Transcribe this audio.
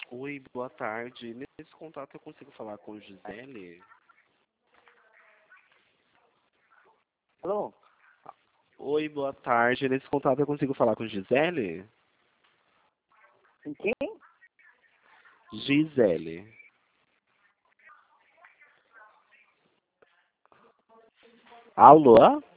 Oi, boa tarde. Nesse contato eu consigo falar com Gisele? Alô? Oi, boa tarde. Nesse contato eu consigo falar com Gisele? Com quem? Gisele. Alô?